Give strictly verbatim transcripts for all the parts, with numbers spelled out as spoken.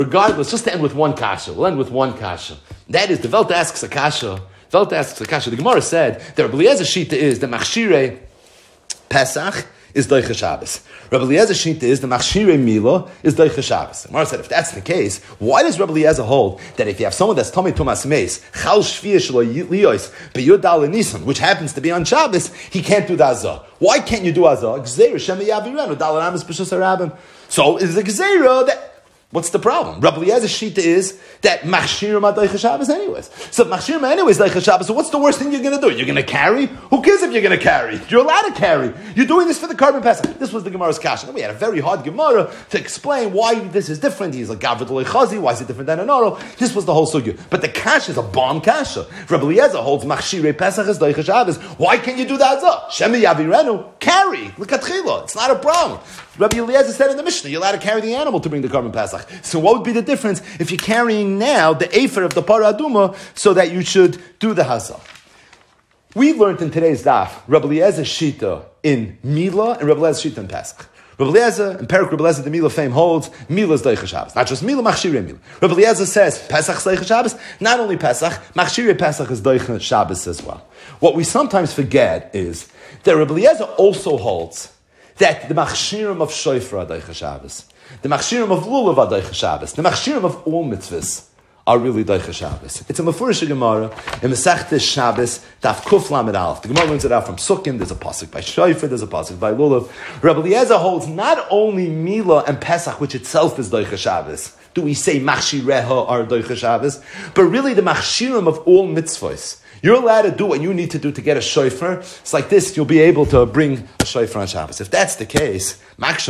Regardless, just to end with one kasha. We'll end with one kasha. That is, the Welt asks a kasha. The Welt asks a kasha. The Gemara said that Rabbi Eliezer Shita is the Machshirei Pesach is Doicha Shabbos. Rabbi Eliezer Shita is the Machshirei Mila is Doicha Shabbos. The Gemara said, if that's the case, why does Rabbi Eliezer hold that if you have someone that's Tomei Tumas Meis, Chal Shviyah Shelo Liyos, B'Yud Dal Nisan, which happens to be on Shabbos, he can't do the Azah. Why can't you do Azah? Gzeira Shemi Yavirenu, Dal Ramis B'Shus HaRabim. So is the Gzeira that... What's the problem? Rabbi Eliezer's shita is that machshirim ad doicha Shabbos anyways. So machshirim anyways doicha Shabbos. So what's the worst thing you're going to do? You're going to carry? Who cares if you're going to carry? You're allowed to carry. You're doing this for the carbon Pesach. This was the Gemara's kasha. And we had a very hard Gemara to explain why this is different. He's like Gavrat Chazi. Why is it different than an oral? This was the whole sugya. But the kasha is a bomb kasha. Rabbi Eliezer holds machshirei Pesach as doicha Shabbos. Why can't you do that? Shemi yavirenu, carry. Look at chila. It's not a problem. Rabbi Eliezer said in the Mishnah, you're allowed to carry the animal to bring the carbon Pesach. So what would be the difference if you're carrying now the Efer of the Parah Aduma so that you should do the Hazal? We learned in today's daf, Rabbi Eliezer Shita in Mila and Rabbi Eliezer Shita in Pesach. Rabbi Eliezer and Perik Rabbi Eliezer the Mila fame holds Mila is Doicha Shabbos. Not just Mila, Machshirei Mila. Rabbi Eliezer says Pesach is Doicha Shabbos. Not only Pesach, Machshirei Pesach is Doicha Shabbos as well. What we sometimes forget is that Rabbi Eliezer also holds that the machshirim of shofar are doicha Shabbos, the machshirim of lulav are doicha Shabbos, the machshirim of all mitzvahs are really doicha Shabbos. It's a mefurish Gemara in Masechtes Shabbos Daf Kuf Lamed Aleph. The Gemara learns it out from Sukkim. There's a pasuk by shofar. There's a pasuk by lulav. Rabbi Eliezer holds not only Mila and Pesach, which itself is doicha Shabbos. Do we say machshireha are doicha Shabbos? But really the machshirim of all mitzvahs. You're allowed to do what you need to do to get a shofar. It's like this, you'll be able to bring a shofar on Shabbos. If that's the case,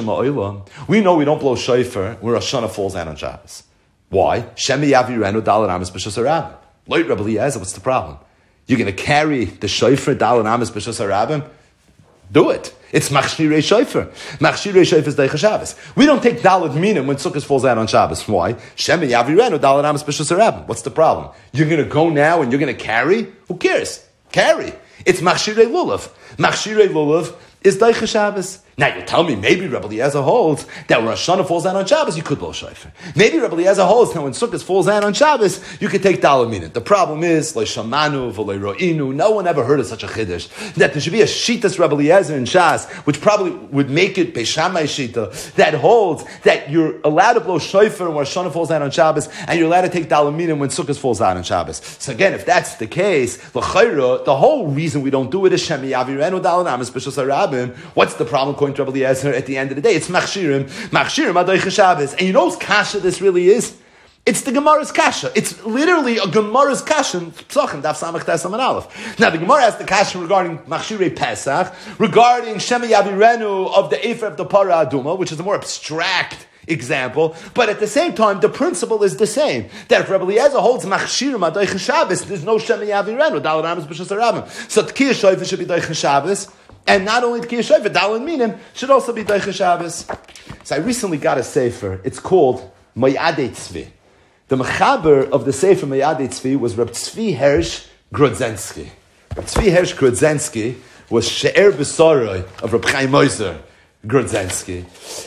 we know we don't blow shofar where a shana falls out on Shabbos. Why? Shemi yavirenu dalar amis b'shus harabim. Loit Rabbi Eliezer, what's the problem? You're going to carry the shofar dalar amis b'shus harabim? Do it. It's machshirei shofar. Machshirei shofar is doicha Shabbos. We don't take dalet minim when Sukkot falls out on Shabbos. Why? Shemi yavirenu dalet amis b'shus harabim. What's the problem? You're going to go now and you're going to carry? Who cares? Carry. It's machshirei lulav. Machshirei lulav is doicha Shabbos. Now you tell me, maybe Rabbi Eliezer holds that when Rosh Hashanah falls out on Shabbos, you could blow shofar. Maybe Rabbi Eliezer holds that when Sukkot falls out on Shabbos, you could take dalet minim. The problem is, lo shamanu v'lo ro'inu. No one ever heard of such a chiddush that there should be a shitas Rabbi Eliezer in Shas, which probably would make it Beishamai shita that holds that you're allowed to blow shofar when Rosh Hashanah falls out on Shabbos, and you're allowed to take dalet minim when Sukkot falls out on Shabbos. So again, if that's the case, l'chayra, the whole reason we don't do it is shemi yavirenu dalet amis b'shus harabim. What's the problem according to Rabbi Eliezer at the end of the day? It's machshirim, machshirim adoicha Shabbos. And you know whose kasha this really is? It's the Gemara's kasha. It's literally a Gemara's kasha. Psachim daf samach tes amud aleph. Now the Gemara has the kasha regarding machshirei Pesach, regarding shemi yavirenu of the Efer of the Parah Aduma, which is a more abstract example, but at the same time, the principle is the same. That if Rabbi Eliezer holds machshirim adoicha Shabbos, there's no shemi yavirenu dalet amis b'shus harabim. So tkiyah shofar should be doicha Shabbos. And not only the Tkiyah Shofar, dalet minim should also be doicha Shabbos. So I recently got a sefer. It's called Mayadei Tzvi. The mechaber of the sefer Mayadei Tzvi was Reb Tzvi Hersh Grodzensky. Reb Tzvi Hersh Grodzensky was She'er B'Soroi of Reb Chaim Moser Grodzensky.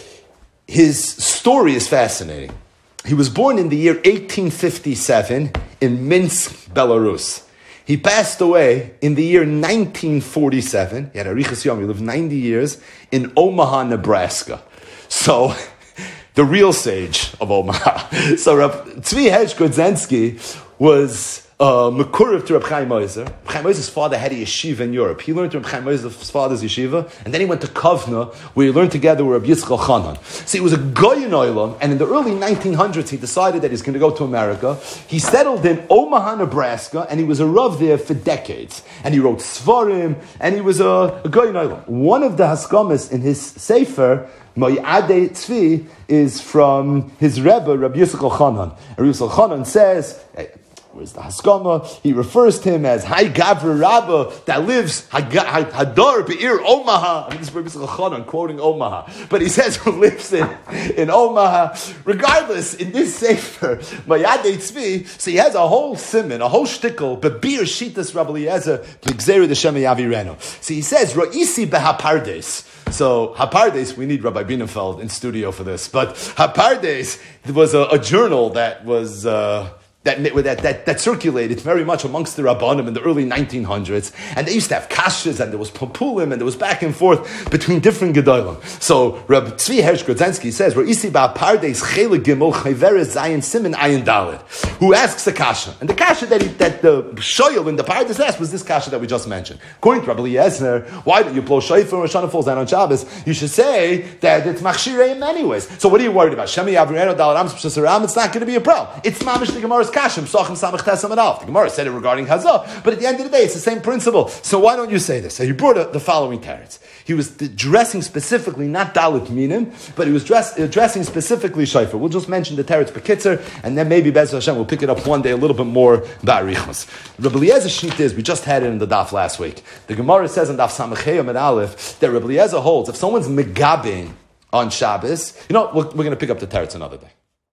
His story is fascinating. He was born in the year eighteen fifty-seven in Minsk, Belarus. He passed away in the year nineteen forty-seven. He had a Arichas Yom. He lived ninety years in Omaha, Nebraska. So, the real sage of Omaha. So, Reb Tzvi Hersh Grodzensky was uh, Mekurev to Reb Chaim Moser. Reb Chaim Moser's father had a yeshiva in Europe. He learned to Reb Chaim Moser's father's yeshiva, and then he went to Kovna, where he learned together with Reb Yitzchak Chanan. So he was a goy in Olam, and in the early nineteen hundreds, he decided that he's going to go to America. He settled in Omaha, Nebraska, and he was a rav there for decades. And he wrote Svarim, and he was a, a goy in Olam. One of the haskamas in his sefer, Mayadei Tzvi, is from his Rebbe, Reb Yitzchak Chanan. And Reb Yitzchak Chanan says, Where's the Haskama? He refers to him as Hai Gavra Rabba that lives Hadar Be'ir Omaha. I mean, this is Rabbi Chanan quoting Omaha, but he says who lives in, in Omaha. Regardless, in this sefer Mayadei Tzvi, so he has a whole simon, a whole shtickle, Be'ir Shitas Rabbi Eliezer B'Gzeira D'Shem Yavireno. So he says Ra'isi Behapardes. So Hapardes, we need Rabbi Bienenfeld in studio for this, but Hapardes was a, a journal that was. Uh, That, that, that, that circulated very much amongst the Rabbanim in the early nineteen hundreds. And they used to have kashas, and there was pampulim, and there was back and forth between different gedolim. So Rabbi Tzvi Hersh Grodzinski says, "Isi ba'apardes chele gimel chayveres zayin simin ayin dalet." Who asks the kasha, and the kasha that he, that the shoyel in the pardes asked was this kasha that we just mentioned. According to Rabbi Eliezer, why don't you blow shofar when Rosh Hashanah falls down on Shabbos? You should say that it's machshirei in many ways. So what are you worried about? Shemi Avreno Dalet Am Shasharam. It's not going to be a problem. It's mamish the Gemara's Kashim, Sachim Samach Tesam and Alf. The Gemara said it regarding Hazah, but at the end of the day, it's the same principle. So why don't you say this? So he brought a, the following teretz. He was dressing specifically, not Dalit Minim, but he was dress, uh, dressing specifically Shaifer. We'll just mention the teretz Bekitzer, and then maybe Bez Hashem we'll pick it up one day a little bit more Ba'arichmas. Rabbi Eliezer sheet is, we just had it in the daf last week. The Gemara says in daf Samachayim and Aleph that Rabbi Eliezer holds, if someone's Megabin on Shabbos, you know, we're, we're going to pick up the teretz another day.